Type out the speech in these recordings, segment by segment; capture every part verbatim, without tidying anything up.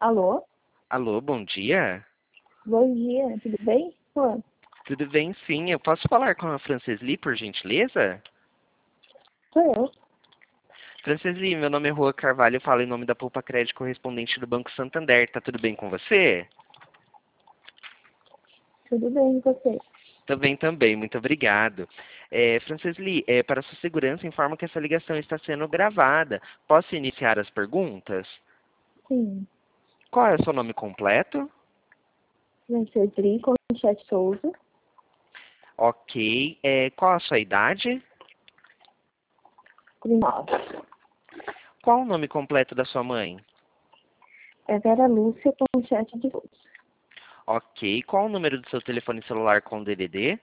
Alô? Alô, bom dia. Bom dia, tudo bem? Pô, Tudo bem, sim. Eu posso falar com a Francesli, por gentileza? sou eu. Francesli, meu nome é Rua Carvalho, eu falo em nome da Poupa Crédito correspondente do Banco Santander. Tá tudo bem com você? Tudo bem, e você? Também, também. Muito obrigado. É, Francesli, é, para sua segurança, informo que essa ligação está sendo gravada. Posso iniciar as perguntas? Sim, Qual é o seu nome completo? Francesli Conchete Souza, Ok. É, qual a sua idade? trinta e nove. Qual o nome completo da sua mãe? É Vera Lúcia Conchete de Souza. Ok. Qual o número do seu telefone celular com D D D?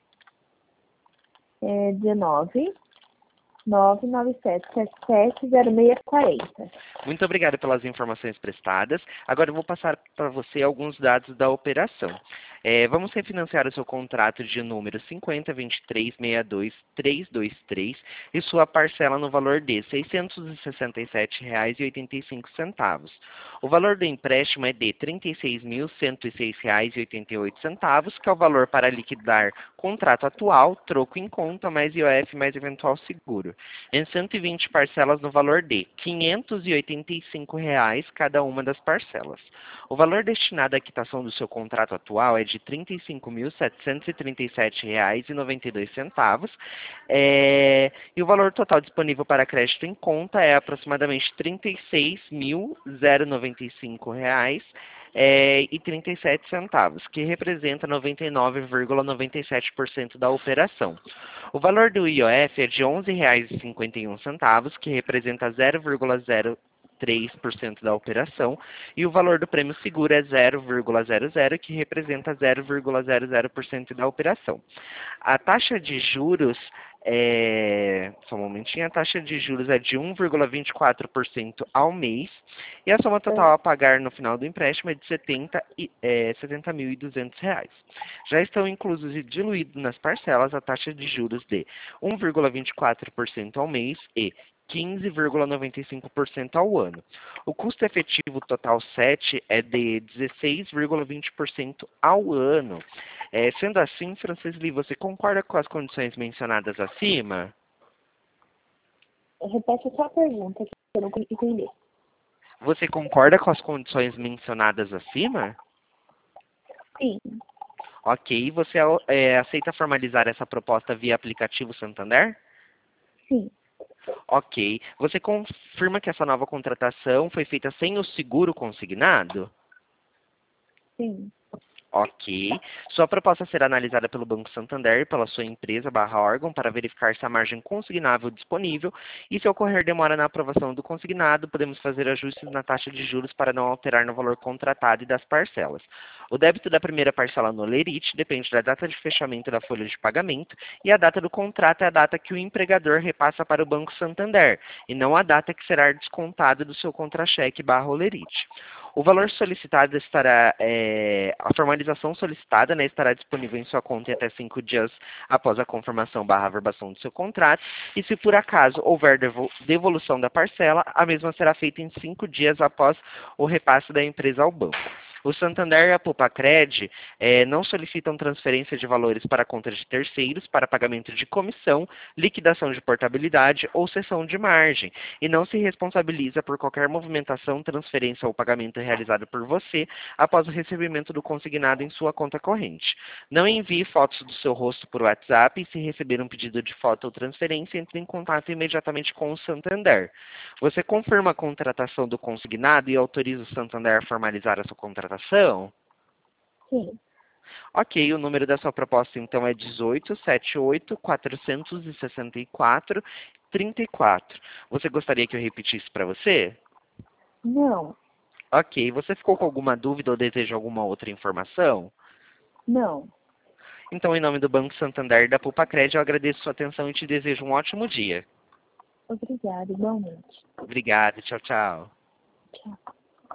É dezenove, nove nove sete sete sete zero seis quatro zero. Muito obrigado pelas informações prestadas. Agora eu vou passar para você alguns dados da operação. É, vamos refinanciar o seu contrato de número cinquenta vinte e três sessenta e dois trezentos e vinte e três e sua parcela no valor de seiscentos e sessenta e sete reais e oitenta e cinco centavos. O valor do empréstimo é de trinta e seis mil cento e seis reais e oitenta e oito centavos, que é o valor para liquidar contrato atual, troco em conta, mais I O F mais eventual seguro, em cento e vinte parcelas no valor de quinhentos e oitenta e cinco reais cada uma das parcelas. O valor destinado à quitação do seu contrato atual é de trinta e cinco mil setecentos e trinta e sete reais e noventa e dois centavos, é, e o valor total disponível para crédito em conta é aproximadamente trinta e seis mil noventa e cinco reais é, e trinta e sete centavos, que representa noventa e nove vírgula noventa e sete por cento da operação. O valor do I O F é de onze reais e cinquenta e um centavos, que representa zero vírgula zero três por cento da operação, e o valor do prêmio seguro é zero vírgula zero zero, que representa zero vírgula zero zero por cento da operação. A taxa de juros é, só um momentinho, a taxa de juros é de um vírgula vinte e quatro por cento ao mês, e a soma total a pagar no final do empréstimo é de setenta e, é, setenta mil e duzentos reais. Já estão inclusos e diluídos nas parcelas a taxa de juros de um vírgula vinte e quatro por cento ao mês e quinze vírgula noventa e cinco por cento ao ano. O custo efetivo total sete é de dezesseis vírgula vinte por cento ao ano. É, sendo assim, Francesli, você concorda com as condições mencionadas acima? Repete a sua pergunta, que eu não consegui entender. Você concorda com as condições mencionadas acima? Sim, Ok. Você é, aceita formalizar essa proposta via aplicativo Santander? sim, Ok. Você confirma que essa nova contratação foi feita sem o seguro consignado? sim. Ok. Sua proposta será analisada pelo Banco Santander e pela sua empresa barra órgão para verificar se a margem consignável disponível e se ocorrer demora na aprovação do consignado, podemos fazer ajustes na taxa de juros para não alterar no valor contratado e das parcelas. O débito da primeira parcela no Lerite depende da data de fechamento da folha de pagamento e a data do contrato é a data que o empregador repassa para o Banco Santander e não a data que será descontada do seu contra-cheque barra Lerite. O valor solicitado estará, é, a formalização solicitada né, estará disponível em sua conta em até cinco dias após a confirmação barra averbação do seu contrato, e se por acaso houver devolução da parcela, a mesma será feita em cinco dias após o repasse da empresa ao banco. O Santander e a Poupa-Cred eh, não solicitam transferência de valores para a conta de terceiros para pagamento de comissão, liquidação de portabilidade ou cessão de margem, e não se responsabiliza por qualquer movimentação, transferência ou pagamento realizado por você após o recebimento do consignado em sua conta corrente. Não envie fotos do seu rosto por WhatsApp e, se receber um pedido de foto ou transferência, entre em contato imediatamente com o Santander. Você confirma a contratação do consignado e autoriza o Santander a formalizar a sua contratação? Sim. Ok, o número da sua proposta então é dezoito, setenta e oito, quatrocentos e sessenta e quatro, trinta e quatro. Você gostaria que eu repetisse para você? Não, Ok, você ficou com alguma dúvida ou deseja alguma outra informação? não. Então, em nome do Banco Santander e da Poupa-Cred, eu agradeço sua atenção e te desejo um ótimo dia. Obrigada, igualmente. Obrigado, tchau, tchau. Tchau.